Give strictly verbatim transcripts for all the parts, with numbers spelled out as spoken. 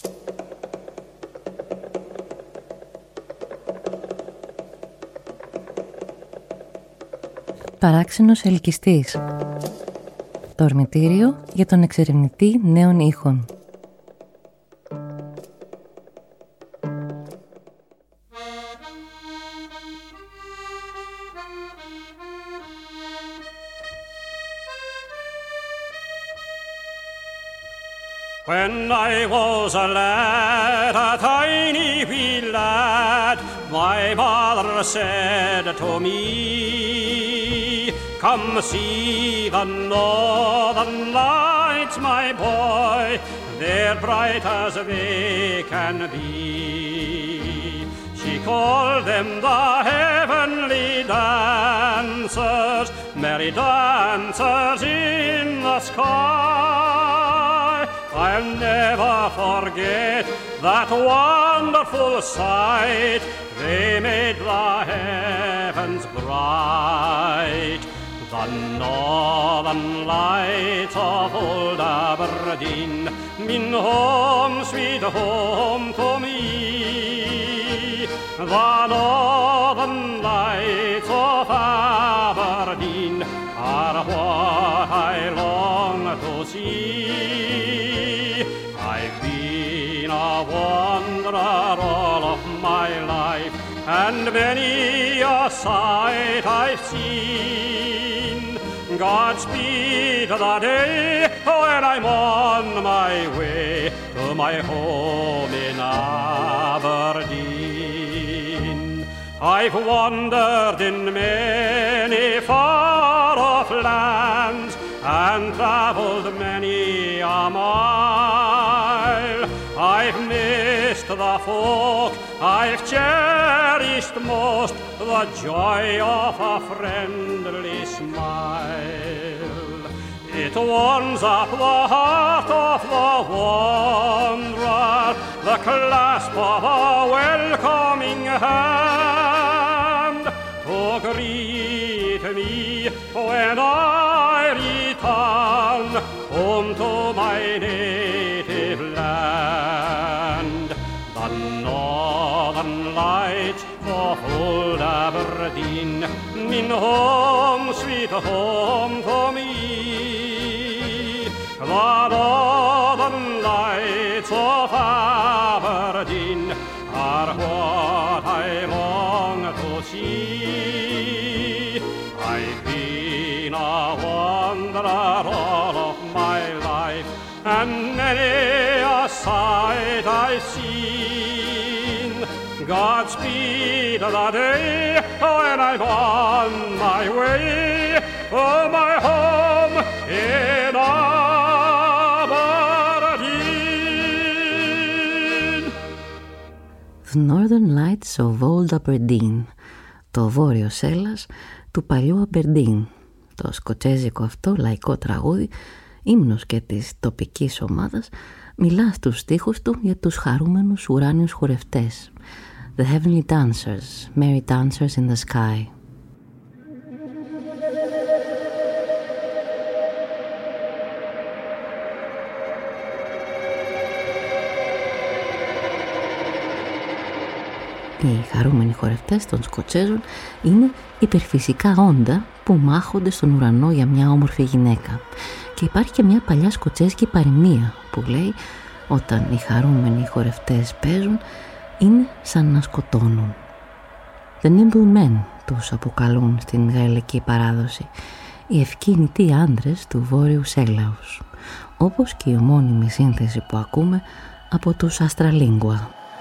Παράξενος ελκυστής. Το ορμητήριο για τον εξερευνητή νέων ήχων. When I was a lad, a tiny wee lad, my mother said to me, come see the northern lights, my boy, they're bright as they can be. She called them the heavenly dancers, merry dancers in the sky. I'll never forget that wonderful sight. They made the heavens bright. The northern lights of old Aberdeen mean home, sweet home to me. The northern lights of Aberdeen are what I long to see. I've been a wanderer all of my life, and many a sight I've seen. Godspeed the day when I'm on my way to my home in Aberdeen. I've wandered in many far-off lands and travelled many a mile. I've missed the folk I've cherished most, the joy of a friendly smile. It warms up the heart of the wanderer, the clasp of a welcoming hand, to greet me when I return home to my native land. The northern lights of old Aberdeen mean home, sweet home to me. The northern lights of Aberdeen are what I long to see. I've been a wanderer all of my life, and many a sight I've seen. Godspeed the day when I'm on my way for my home in Aberdeen. The Northern Lights of Old Aberdeen, το βόρειο Σέλλας του παλιού Αμπερντίν. Το σκοτσέζικο αυτό λαϊκό τραγούδι, ύμνος και της τοπικής ομάδας, μιλά στους στίχους του για τους χαρούμενους ουράνιους χορευτές. The Heavenly Dancers, Merry Dancers in the Sky. Οι χαρούμενοι χορευτές των Σκοτσέζων είναι υπερφυσικά όντα που μάχονται στον ουρανό για μια όμορφη γυναίκα. Και υπάρχει και μια παλιά σκοτσέζικη παροιμία που λέει όταν οι χαρούμενοι χορευτές παίζουν είναι σαν να σκοτώνουν. The Nimble Men τους αποκαλούν στην γαλλική παράδοση, οι ευκίνητοι άντρες του βόρειου Σέλλαους, όπως και η ομώνυμη σύνθεση που ακούμε από τους Astralingua.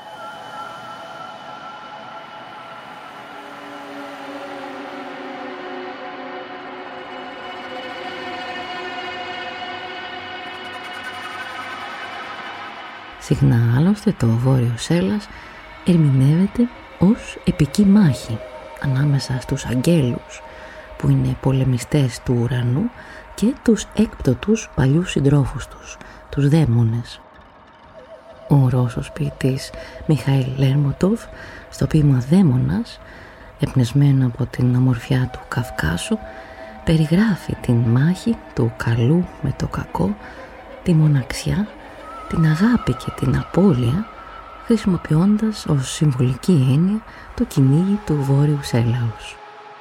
Συχνά άλλωστε το βόρειο Σέλλας ερμηνεύεται ως επική μάχη ανάμεσα στους αγγέλους που είναι πολεμιστές του ουρανού και τους έκπτωτους παλιούς συντρόφους τους, τους δαίμονες. Ο Ρώσος ποιητής Μιχαήλ Λέρμοντοφ στο ποίημα «Δαίμονας», εμπνευσμένο από την ομορφιά του Καυκάσου, περιγράφει την μάχη του καλού με το κακό, τη μοναξιά, την αγάπη και την απώλεια, χρησιμοποιώντας ως συμβολική έννοια το κυνήγι του βόρειου σέλαους.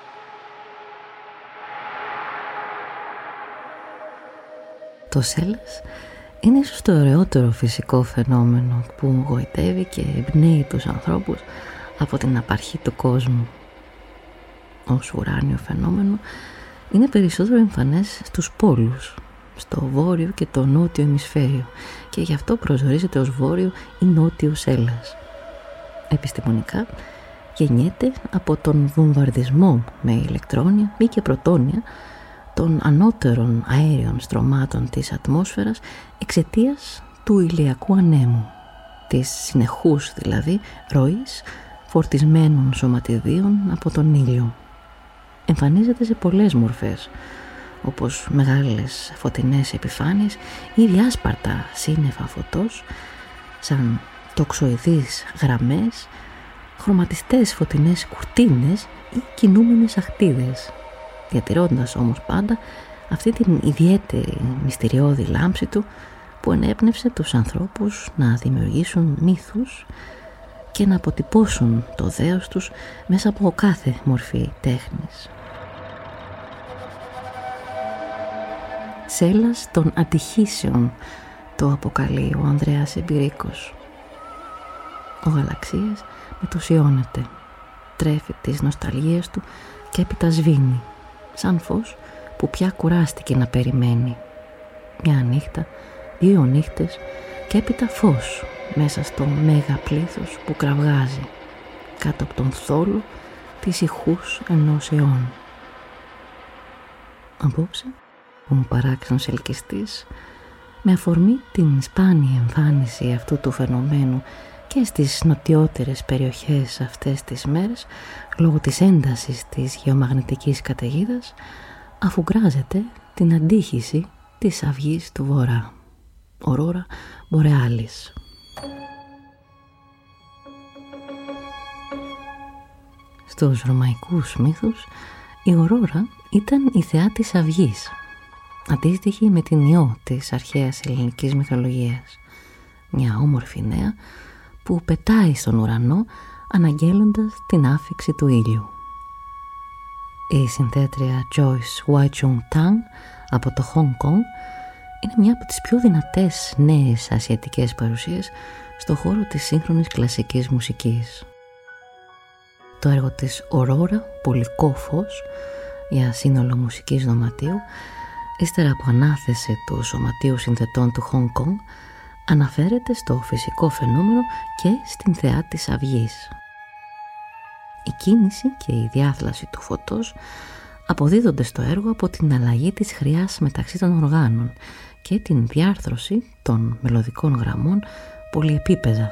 Το σέλας είναι ίσως το ωραιότερο φυσικό φαινόμενο που γοητεύει και εμπνέει τους ανθρώπους από την απαρχή του κόσμου. Ως ουράνιο φαινόμενο είναι περισσότερο εμφανές στους πόλους, στο βόρειο και το νότιο ημισφαίριο, και γι' αυτό προσορίζεται ως βόρειο ή νότιο σέλας. Επιστημονικά γεννιέται από τον βομβαρδισμό με ηλεκτρόνια ή και πρωτόνια των ανώτερων αέριων στρωμάτων της ατμόσφαιρας εξαιτίας του ηλιακού ανέμου, της συνεχούς δηλαδή ροής φορτισμένων σωματιδίων από τον ήλιο. Εμφανίζεται σε πολλές μορφές, όπως μεγάλες φωτεινές επιφάνειες ή διάσπαρτα σύννεφα φωτός, σαν τοξοειδείς γραμμές, χρωματιστές φωτεινές κουρτίνες ή κινούμενες αχτίδες, διατηρώντας όμως πάντα αυτή την ιδιαίτερη μυστηριώδη λάμψη του που ενέπνευσε τους ανθρώπους να δημιουργήσουν μύθους και να αποτυπώσουν το δέος τους μέσα από κάθε μορφή τέχνης. Σέλας των ατυχήσεων το αποκαλεί ο Ανδρέας Εμπειρίκος. Ο Γαλαξίας μετουσιώνεται, τρέφει τις νοσταλγίες του και έπειτα σβήνει, σαν φως που πια κουράστηκε να περιμένει. Μια νύχτα, δύο νύχτες και έπειτα φως μέσα στο μέγα πλήθος που κραυγάζει κάτω από τον θόλο της ηχούς ενός αιώνα. Απόψε, ο παράξενος ελκυστής, με αφορμή την σπάνια εμφάνιση αυτού του φαινομένου και στις νοτιότερες περιοχές αυτές τις μέρες, λόγω της έντασης της γεωμαγνητικής καταιγίδας, αφουγκράζεται την αντίχηση της αυγής του βορρά, Aurora Borealis. Στους ρωμαϊκούς μύθους η Ορόρα ήταν η θεά της αυγής, αντίστοιχη με την Ιώ της αρχαίας ελληνικής μυθολογίας, μια όμορφη νέα που πετάει στον ουρανό αναγγέλλοντας την άφιξη του ήλιου. Η συνθέτρια Joyce Wai-chung Tang από το Χονγκ Κονγκ είναι μια από τις πιο δυνατές νέες ασιατικές παρουσίες στο χώρο της σύγχρονης κλασικής μουσικής. Το έργο της Aurora, Πολικό φως, για σύνολο μουσικής δωματίου, ύστερα από ανάθεση του Σωματείου Συνθετών του Χονγκ Κονγκ, αναφέρεται στο φυσικό φαινόμενο και στην θεά της αυγής. Η κίνηση και η διάθλαση του φωτός αποδίδονται στο έργο από την αλλαγή της χρειάς μεταξύ των οργάνων και την διάρθρωση των μελωδικών γραμμών πολυεπίπεδα.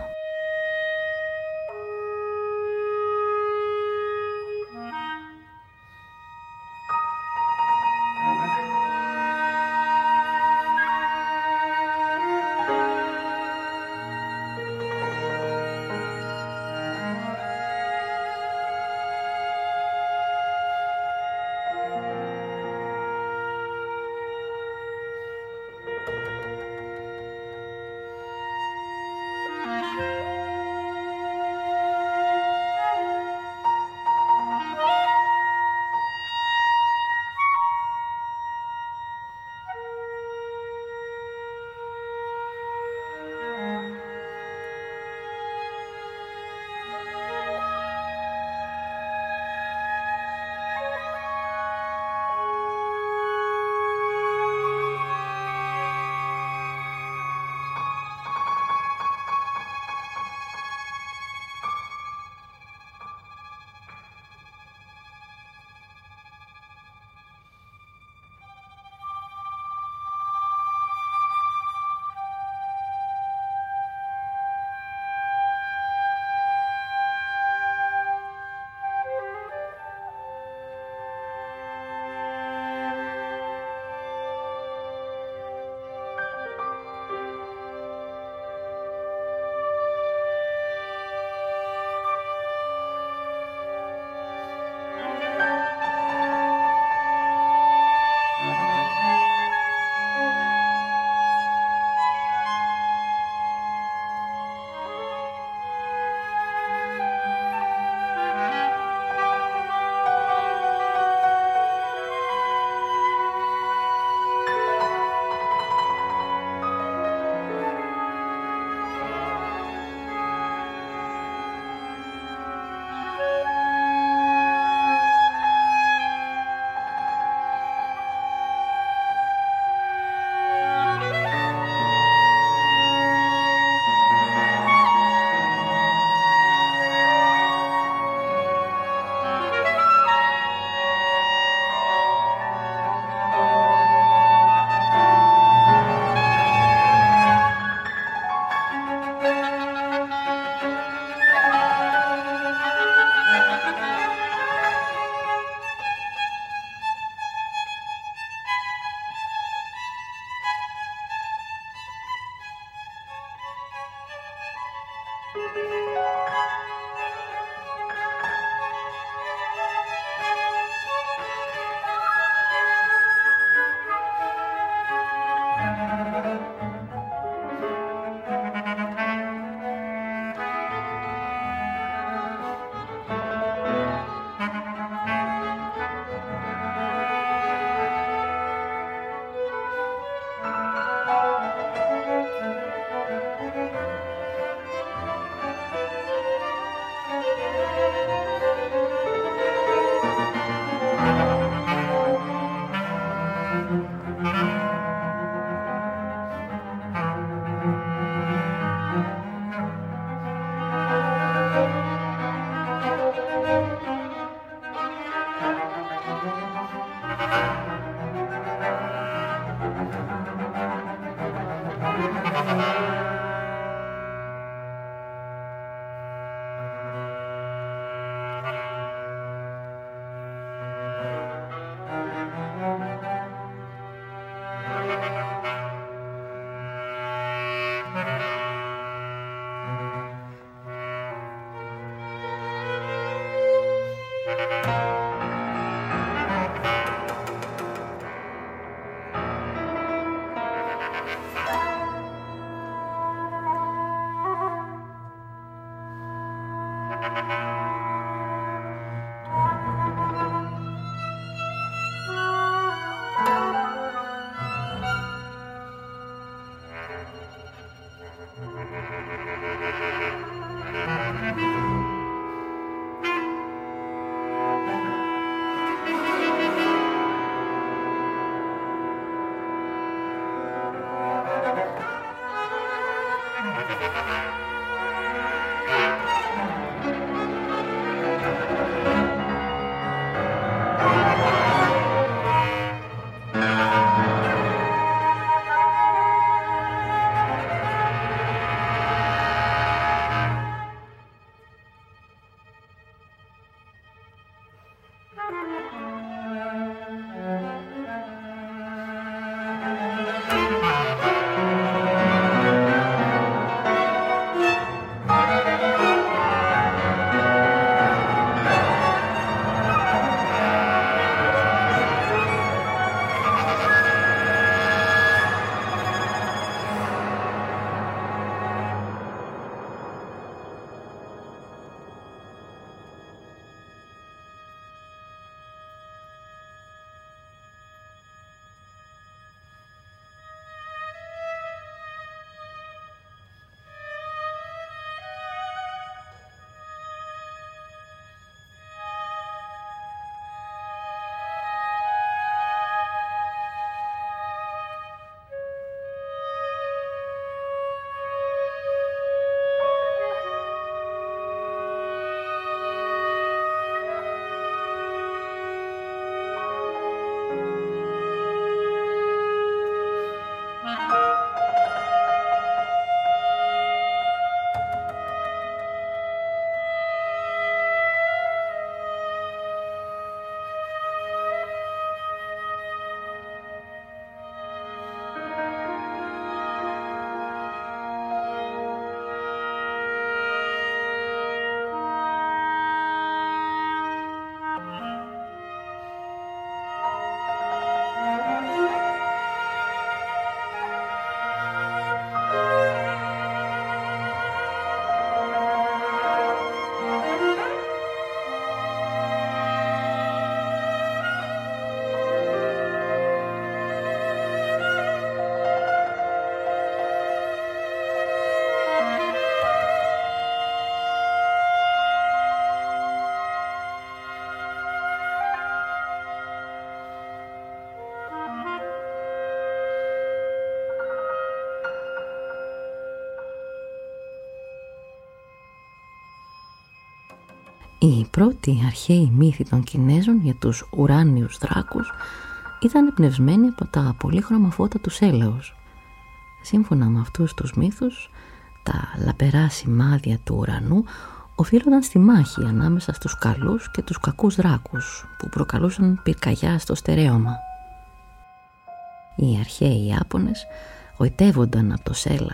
Οι πρώτοι αρχαίοι μύθοι των Κινέζων για τους ουράνιους δράκους ήταν εμπνευσμένοι από τα πολύχρωμα φώτα του έλεος. Σύμφωνα με αυτούς τους μύθους, τα λαμπερά σημάδια του ουρανού οφείλονταν στη μάχη ανάμεσα στους καλούς και τους κακούς δράκους που προκαλούσαν πυρκαγιά στο στερέωμα. Οι αρχαίοι Ιάπωνες γοητεύονταν από το σέλας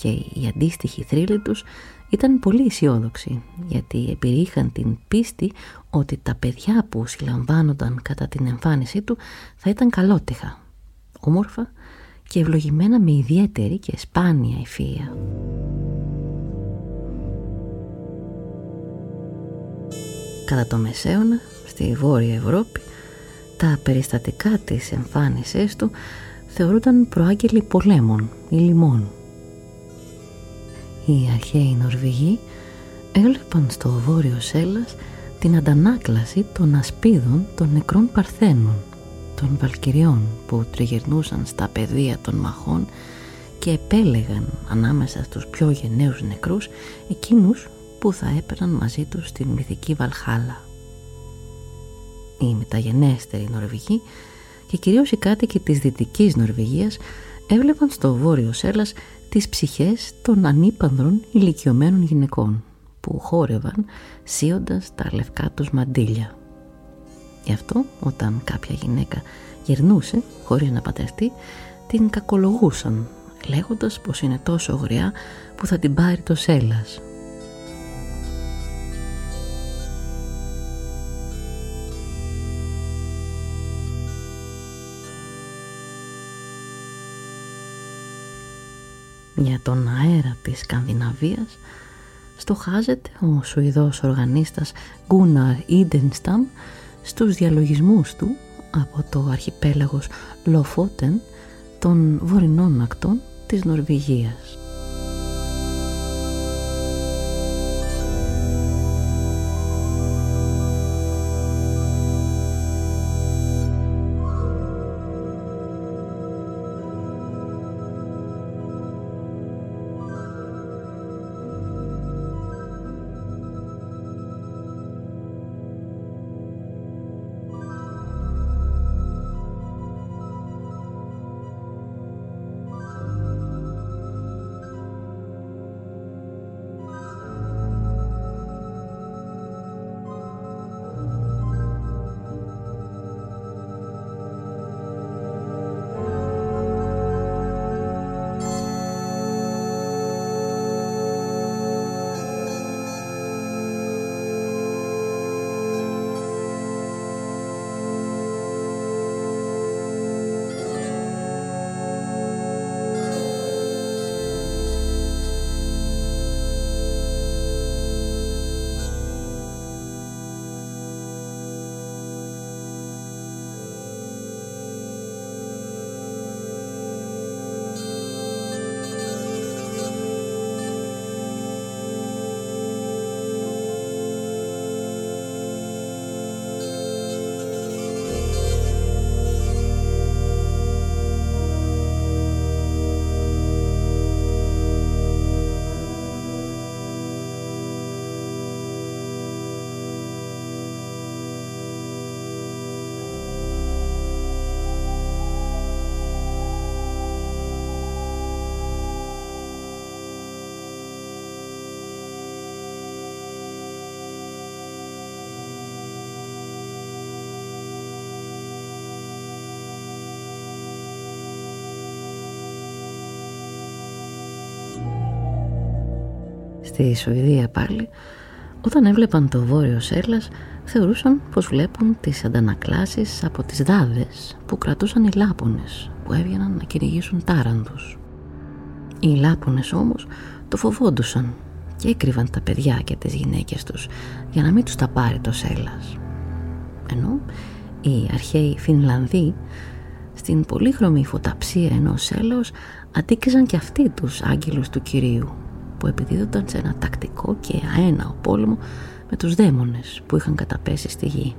και οι αντίστοιχοι θρύλοι τους ήταν πολύ αισιόδοξοι, γιατί επηρείχαν την πίστη ότι τα παιδιά που συλλαμβάνονταν κατά την εμφάνισή του θα ήταν καλότυχα, όμορφα και ευλογημένα με ιδιαίτερη και σπάνια ευφυΐα. Κατά το Μεσαίωνα, στη Βόρεια Ευρώπη, τα περιστατικά της εμφάνισής του θεωρούνταν προάγγελοι πολέμων ή λοιμών. Οι αρχαίοι Νορβηγοί έβλεπαν στο Βόρειο Σέλλας την αντανάκλαση των ασπίδων των νεκρών Παρθένων, των Βαλκυριών που τριγυρνούσαν στα πεδία των μαχών και επέλεγαν ανάμεσα στους πιο γενναίους νεκρούς εκείνους που θα έπαιρναν μαζί τους στην μυθική Βαλχάλα. Οι μεταγενέστεροι Νορβηγοί και κυρίως οι κάτοικοι της Δυτικής Νορβηγίας έβλεπαν στο Βόρειο Σέλλας τις ψυχές των ανήπανδρων ηλικιωμένων γυναικών που χόρευαν σύοντας τα λευκά τους μαντίλια. Γι' αυτό όταν κάποια γυναίκα γερνούσε χωρίς να πατευτεί, την κακολογούσαν λέγοντας πως είναι τόσο γριά που θα την πάρει το Σέλλας. Για τον αέρα της Σκανδιναβίας στοχάζεται ο Σουηδός οργανίστας Γκούναρ Ιντενσταμ στους διαλογισμούς του από το αρχιπέλαγος Λοφότεν των βορεινών ακτών της Νορβηγίας. Στη Σουηδία πάλι, όταν έβλεπαν το Βόρειο Σέλλας, θεωρούσαν πως βλέπουν τις αντανακλάσεις από τις δάδες που κρατούσαν οι Λάπωνες που έβγαιναν να κυνηγήσουν τάρανδους. Οι Λάπωνες όμως το φοβόντουσαν και έκρυβαν τα παιδιά και τις γυναίκες τους για να μην τους τα πάρει το Σέλλας. Ενώ οι αρχαίοι Φινλανδοί στην πολύχρωμη φωταψία ενός Σέλλαος αντίκριζαν και αυτοί τους άγγελους του Κυρίου που επιδίδονταν σε ένα τακτικό και αέναο πόλεμο με τους δαίμονες που είχαν καταπέσει στη γη.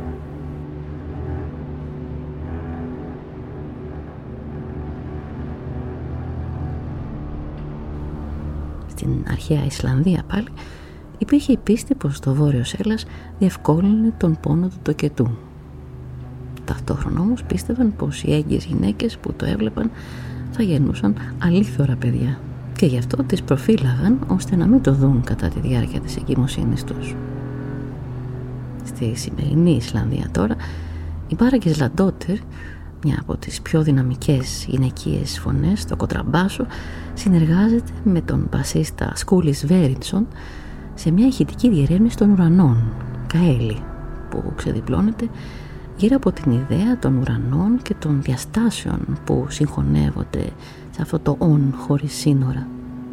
Στην αρχαία Ισλανδία πάλι υπήρχε η πίστη πως το Βόρειο Σέλλας διευκόλυνε τον πόνο του τοκετού. Ταυτόχρονα όμως πίστευαν πως οι έγκυες γυναίκες που το έβλεπαν θα γεννούσαν αλήθωρα παιδιά και γι' αυτό τις προφύλαγαν ώστε να μην το δουν κατά τη διάρκεια της εγκυμοσύνης τους. Στη σημερινή Ισλανδία τώρα η Μπάρακες Λαντότερ μια από τις πιο δυναμικές γυναικείες φωνές, στο κοντραμπάσο, συνεργάζεται με τον μπασίστα Σκούλης Βέρινσον σε μια ηχητική διερεύνηση των ουρανών, Καέλη, που ξεδιπλώνεται γύρω από την ιδέα των ουρανών και των διαστάσεων που συγχωνεύονται σε αυτό το «ον» χωρίς σύνορα.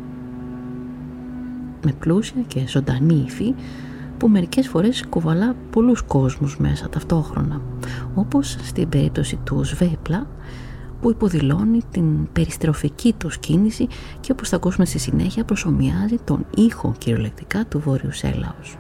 Με πλούσια και ζωντανή υφή που μερικές φορές κουβαλά πολλούς κόσμους μέσα ταυτόχρονα, όπως στην περίπτωση του Σβέπλα, που υποδηλώνει την περιστροφική του κίνηση και, όπως θα ακούσουμε στη συνέχεια, προσομοιάζει τον ήχο κυριολεκτικά του Βόρειου Σέλαος.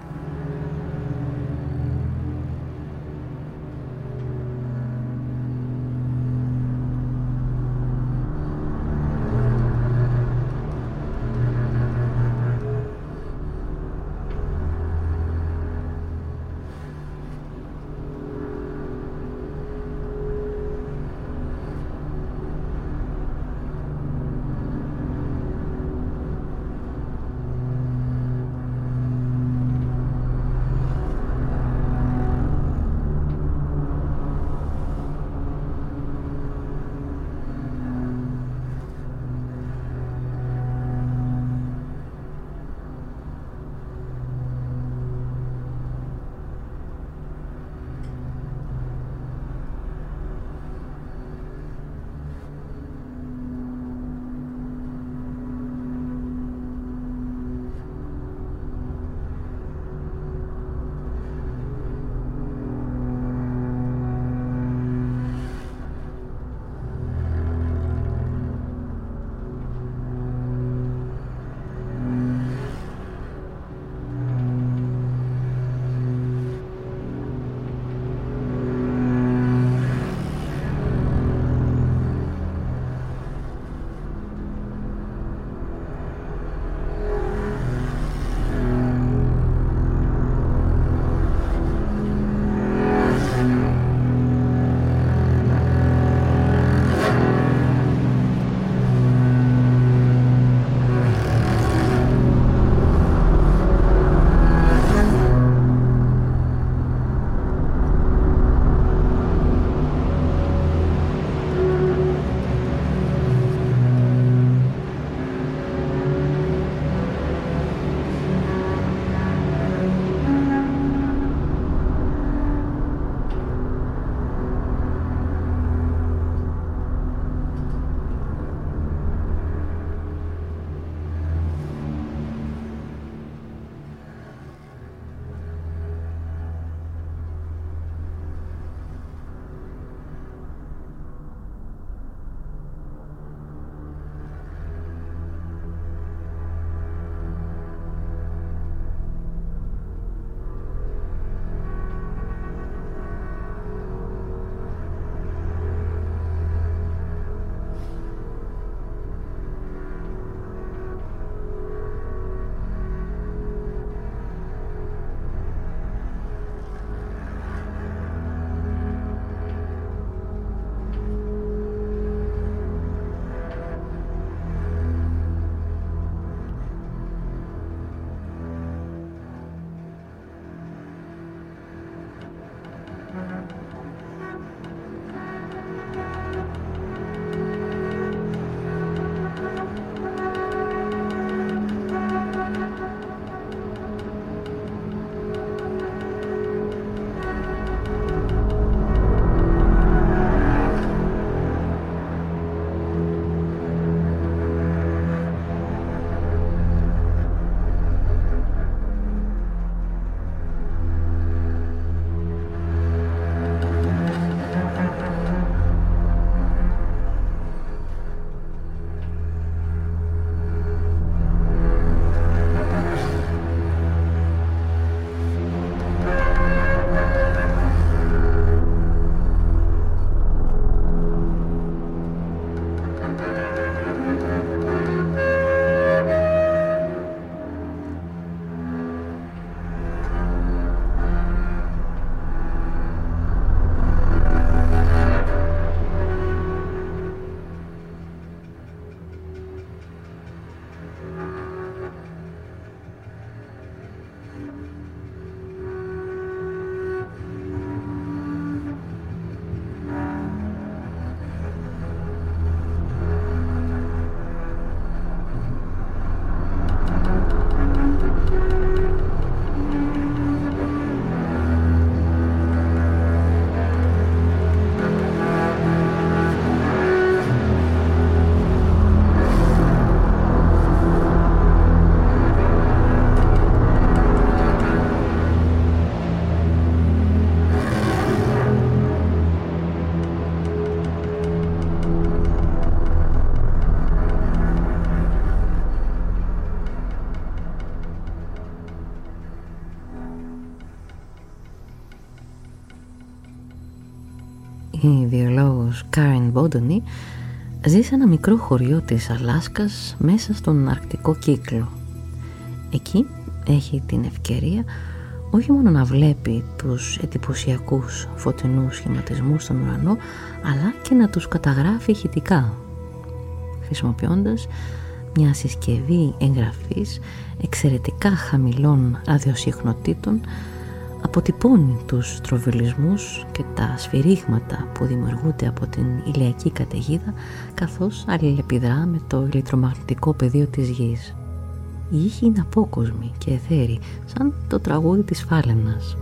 η βιολόγος Karen Bodoni, ζει σε ένα μικρό χωριό της Αλάσκας μέσα στον αρκτικό κύκλο. Εκεί έχει την ευκαιρία όχι μόνο να βλέπει τους εντυπωσιακούς φωτεινούς σχηματισμούς στον ουρανό, αλλά και να τους καταγράφει ηχητικά, χρησιμοποιώντας μια συσκευή εγγραφής εξαιρετικά χαμηλών ραδιοσυχνοτήτων. Αποτυπώνει τους στροβιλισμούς και τα σφυρίγματα που δημιουργούνται από την ηλιακή καταιγίδα, καθώς αλληλεπιδρά με το ηλεκτρομαγνητικό πεδίο της γης. Οι ήχοι είναι απόκοσμοι και αιθέροι, σαν το τραγούδι της φάλαινας.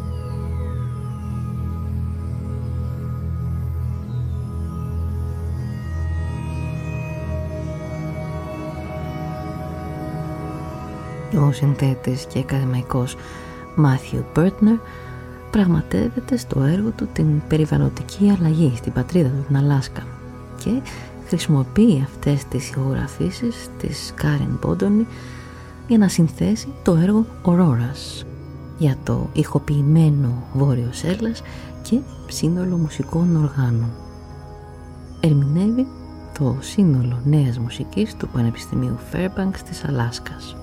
Ο συνθέτης και ακαδημαϊκός Μάθιου Μπέρτνερ πραγματεύεται στο έργο του την περιβαλλοντική αλλαγή στην πατρίδα του, την Αλάσκα, και χρησιμοποιεί αυτές τις ηχογραφήσεις της Karen Bodoni για να συνθέσει το έργο Auroras για το ηχοποιημένο Βόρειο Σέλλας και σύνολο μουσικών οργάνων. Ερμηνεύει το σύνολο νέας μουσικής του Πανεπιστημίου Fairbanks της Αλάσκας.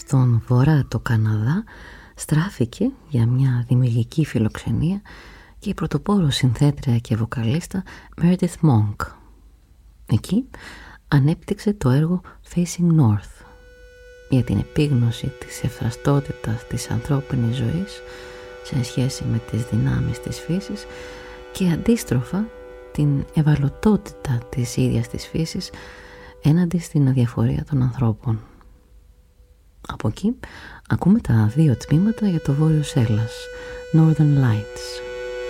στον βορρά του Καναδά στράφηκε για μια δημιουργική φιλοξενία και η πρωτοπόρος συνθέτρια και βοκαλίστα Meredith Monk. Εκεί ανέπτυξε το έργο Facing North για την επίγνωση της ευθραστότητας της ανθρώπινης ζωής σε σχέση με τις δυνάμεις της φύσης και αντίστροφα την ευαλωτότητα της ίδιας της φύσης έναντι στην αδιαφορία των ανθρώπων. Από εκεί ακούμε τα δύο τμήματα για το Βόρειο Σέλλας, Northern Lights.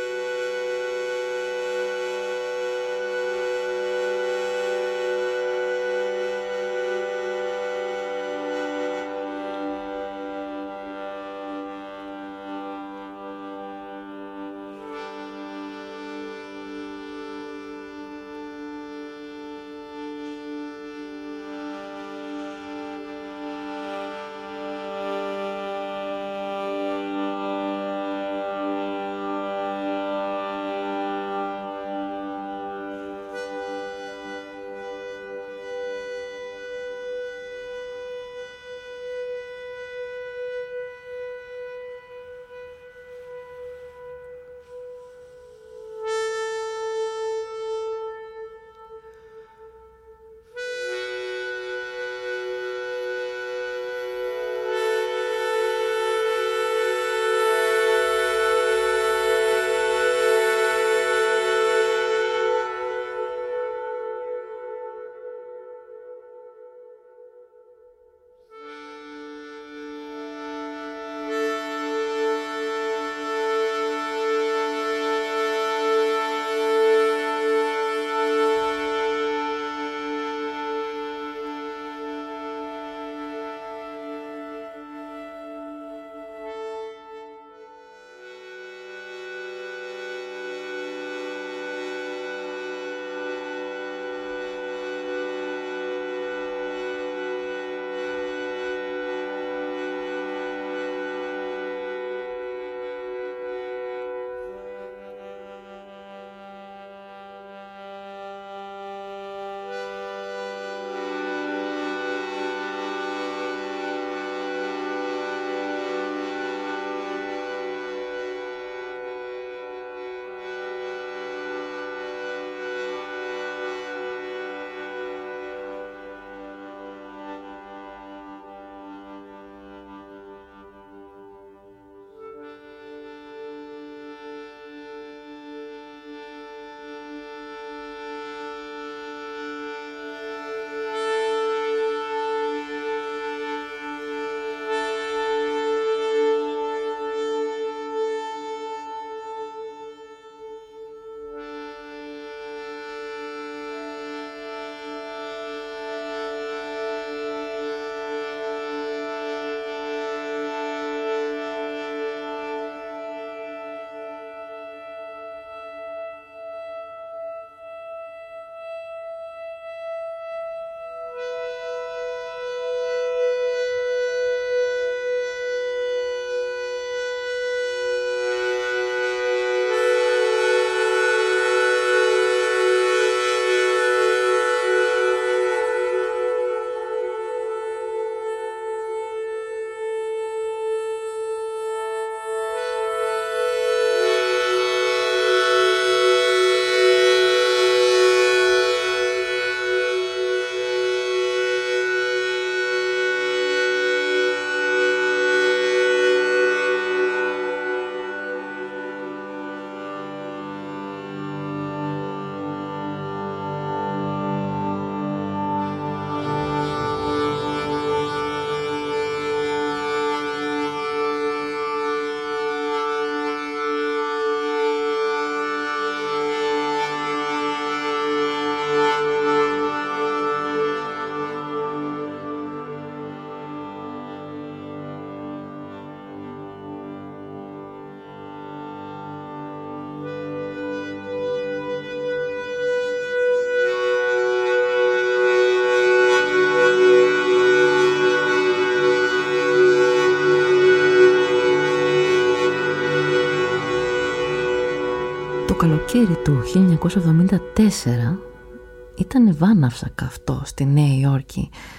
καλοκαίρι του χίλια εννιακόσια εβδομήντα τέσσερα ήταν βάναυσα καυτό στη Νέα Υόρκη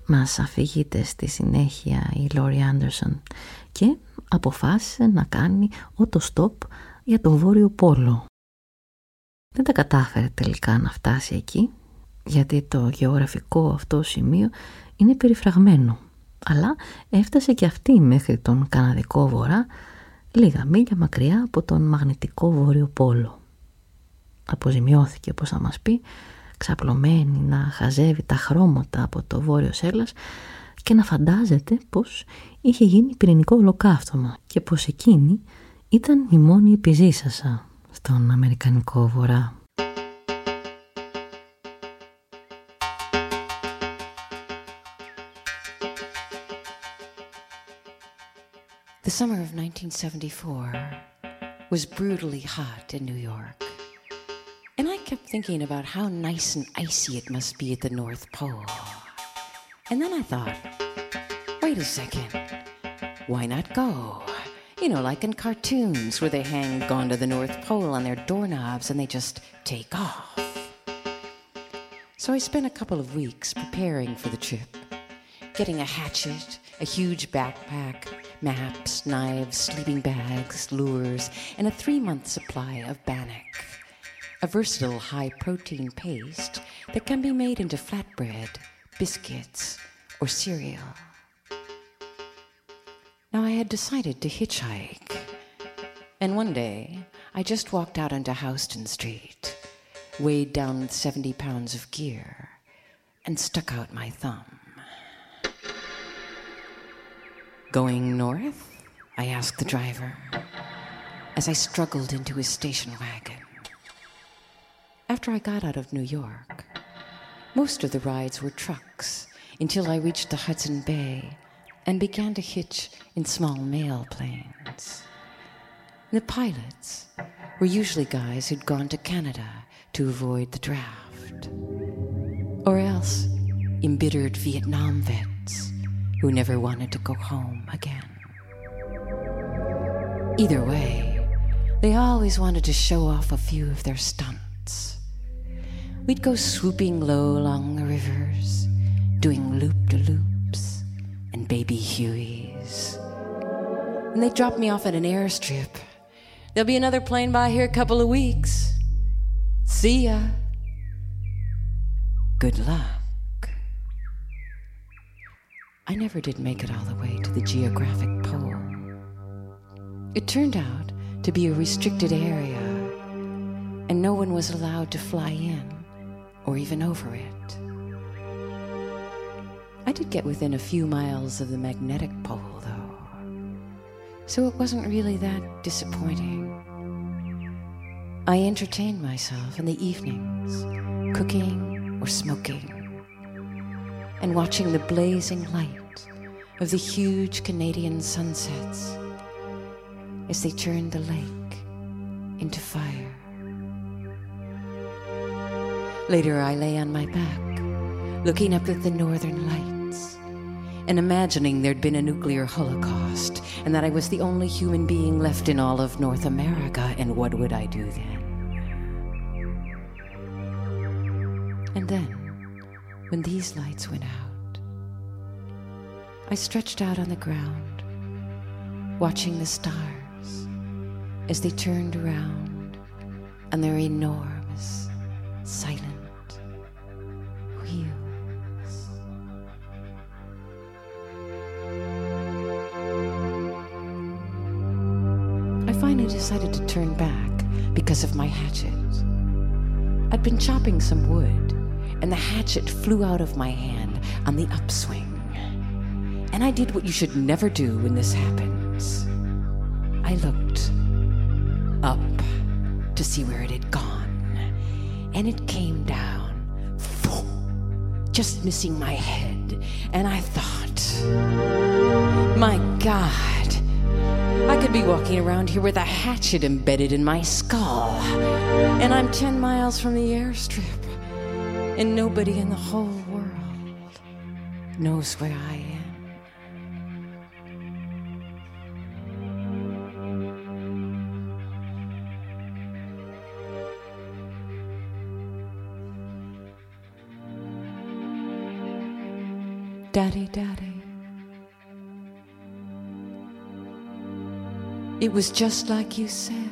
μας αφηγείται στη συνέχεια η Laurie Anderson και αποφάσισε να κάνει autostop για τον Βόρειο Πόλο. Δεν τα κατάφερε τελικά να φτάσει εκεί, γιατί το γεωγραφικό αυτό σημείο είναι περιφραγμένο, αλλά έφτασε και αυτή μέχρι τον Καναδικό Βορρά, λίγα μίλια μακριά από τον μαγνητικό Βόρειο Πόλο. Αποζημιώθηκε, όπως θα μας πει, ξαπλωμένη να χαζεύει τα χρώματα από το Βόρειο Σέλλας και να φαντάζεται πως είχε γίνει πυρηνικό ολοκαύτωμα και πως εκείνη ήταν η μόνη επιζήσασα στον Αμερικανικό Βορρά. The summer of nineteen seventy-four was brutally hot in New York. And I kept thinking about how nice and icy it must be at the North Pole. And then I thought, wait a second, why not go? You know, like in cartoons where they hang Gone to the North Pole on their doorknobs and they just take off. So I spent a couple of weeks preparing for the trip, getting a hatchet, a huge backpack, maps, knives, sleeping bags, lures, and a three-month supply of bannock, a versatile high-protein paste that can be made into flatbread, biscuits, or cereal. Now, I had decided to hitchhike, and one day I just walked out onto Houston Street, weighed down with seventy pounds of gear, and stuck out my thumb. Going north? I asked the driver, as I struggled into his station wagon. After I got out of New York, most of the rides were trucks until I reached the Hudson Bay and began to hitch in small mail planes. The pilots were usually guys who'd gone to Canada to avoid the draft, or else embittered Vietnam vets who never wanted to go home again. Either way, they always wanted to show off a few of their stunts. We'd go swooping low along the rivers, doing loop-de-loops and baby Hueys. And they'd drop me off at an airstrip. There'll be another plane by here a couple of weeks. See ya. Good luck. I never did make it all the way to the geographic pole. It turned out to be a restricted area, and no one was allowed to fly in or even over it. I did get within a few miles of the magnetic pole, though, so it wasn't really that disappointing. I entertained myself in the evenings, cooking or smoking, and watching the blazing light of the huge Canadian sunsets as they turned the lake into fire. Later, I lay on my back, looking up at the northern lights, and imagining there'd been a nuclear holocaust, and that I was the only human being left in all of North America, and what would I do then? And then, when these lights went out, I stretched out on the ground, watching the stars as they turned around on their enormous, silent wheels. I finally decided to turn back because of my hatchet. I'd been chopping some wood, and the hatchet flew out of my hand on the upswing. And I did what you should never do when this happens. I looked up to see where it had gone, and it came down, just missing my head. And I thought, my God, I could be walking around here with a hatchet embedded in my skull, and I'm ten miles from the airstrip, and nobody in the whole world knows where I am. Daddy, Daddy. It was just like you said.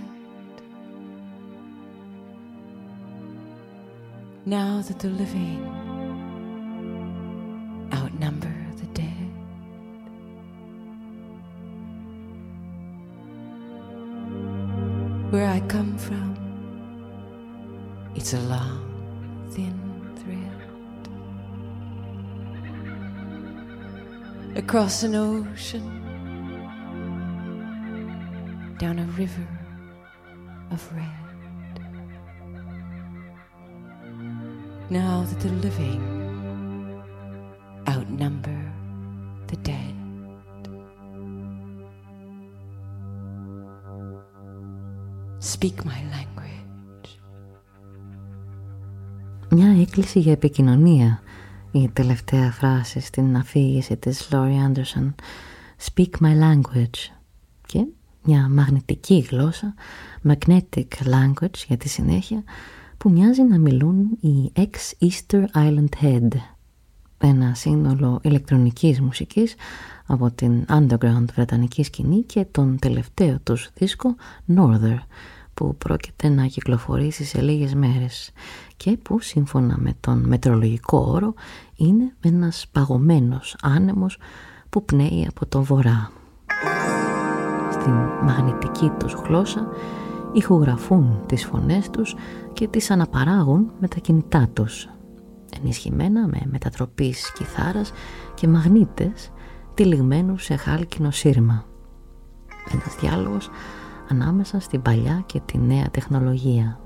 Now that the living outnumber the dead. Where I come from, it's a long, thin thread. Across an ocean, down a river of red. Now that the living outnumber the dead. Speak my language. Μια έκκληση για επικοινωνία, η τελευταία φράση στην αφήγηση της Laurie Anderson. Speak my language. Και μια μαγνητική γλώσσα, magnetic language για τη συνέχεια, που μοιάζει να μιλούν οι ex-Easter Island Head, ένα σύνολο ηλεκτρονικής μουσικής από την underground βρετανική σκηνή και τον τελευταίο τους δίσκο Norther, που πρόκειται να κυκλοφορήσει σε λίγες μέρες και που σύμφωνα με τον μετρολογικό όρο είναι ένας παγωμένος άνεμος που πνέει από τον βορρά. Στην μαγνητική τους γλώσσα ηχογραφούν τις φωνές τους και τις αναπαράγουν με τα κινητά τους, ενισχυμένα με μετατροπής κιθάρας και μαγνήτες τυλιγμένους σε χάλκινο σύρμα. Ένας διάλογος ανάμεσα στην παλιά και τη νέα τεχνολογία.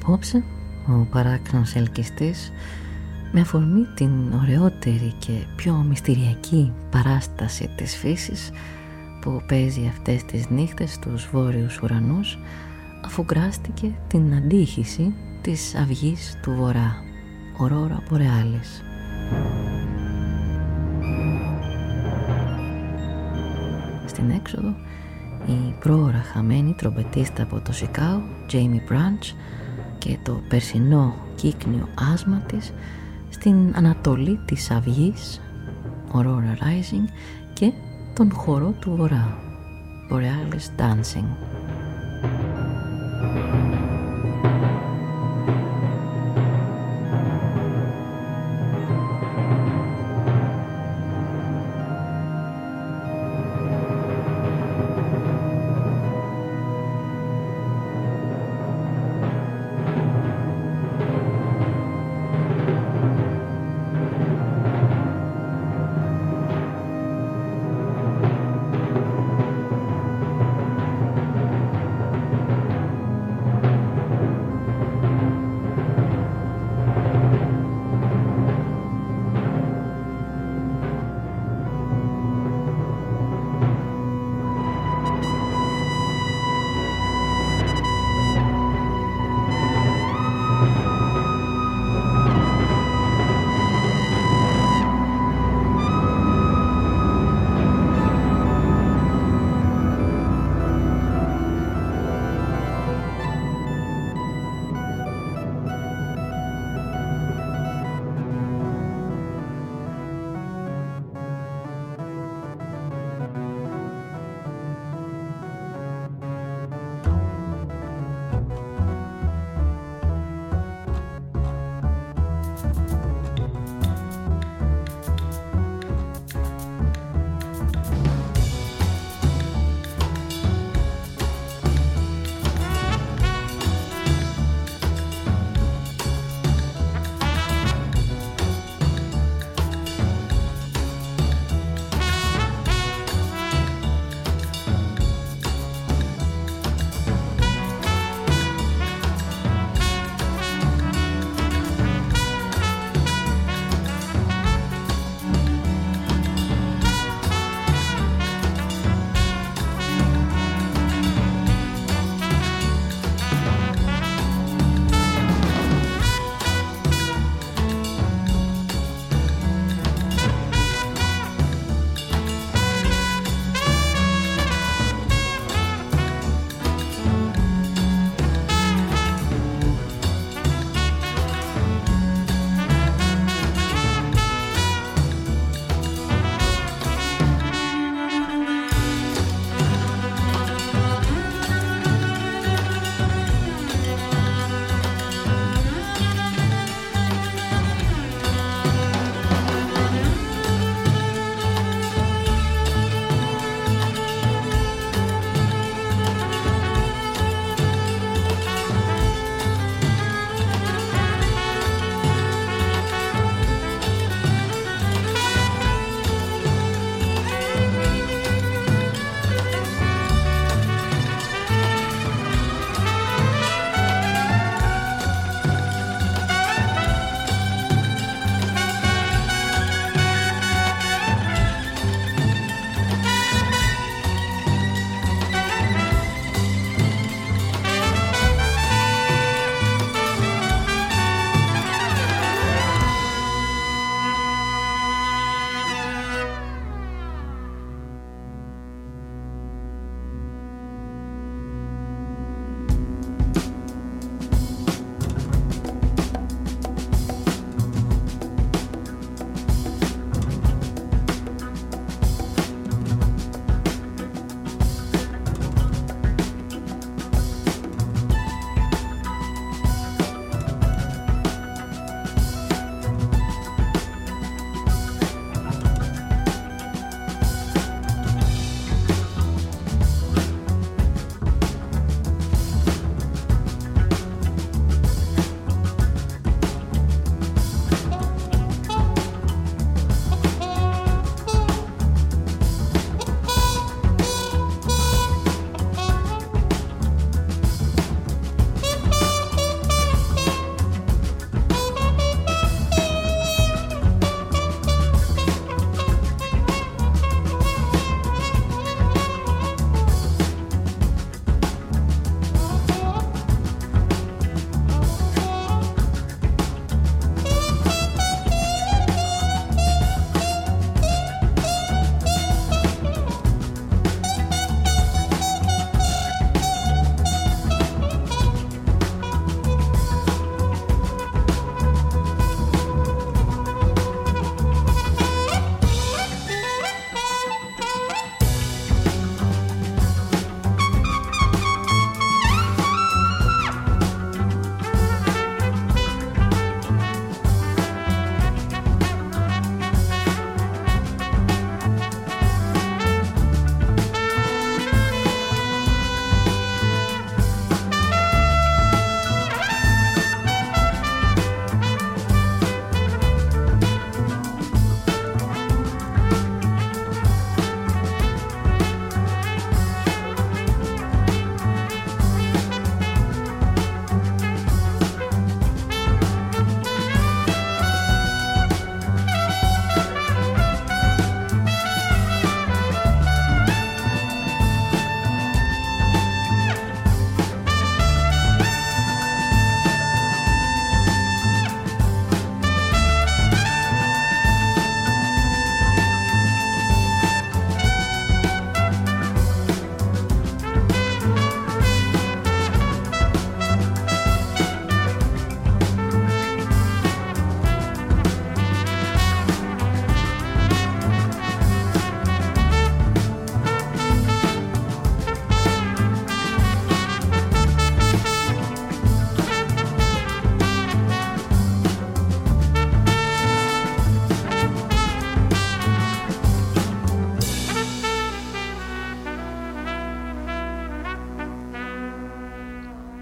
Απόψε ο παράξενος ελκυστής, με αφορμή την ωραιότερη και πιο μυστηριακή παράσταση της φύσης που παίζει αυτές τις νύχτες στους βόρειους ουρανούς, αφουγκράστηκε την αντίχηση της αυγής του βορρά, Aurora Borealis. Στην έξοδο, η πρόωρα χαμένη τρομπετίστα από το Σικάο, Jamie Branch, και το περσινό κύκνιο άσμα της στην ανατολή της αυγής, Aurora Rising, και τον χορό του βορρά, Borealis Dancing.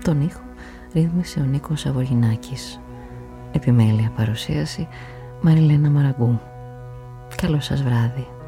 Τον ήχο ρύθμισε ο Νίκος Σαβοργινάκης. Επιμέλεια παρουσίαση Μαριλένα Μαραγκού. Καλό σας βράδυ.